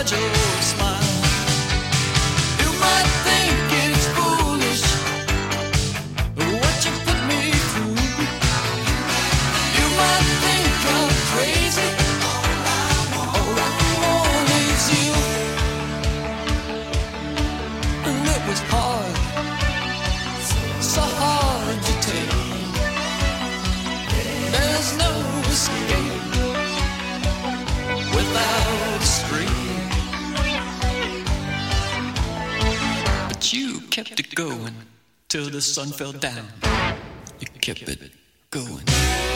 your smile. You might think it's foolish what you put me through. You might think I'm crazy. All I want is you. And it was hard, so hard to take. There's no escape without a scream. But you kept it going till the sun fell down. You kept it going.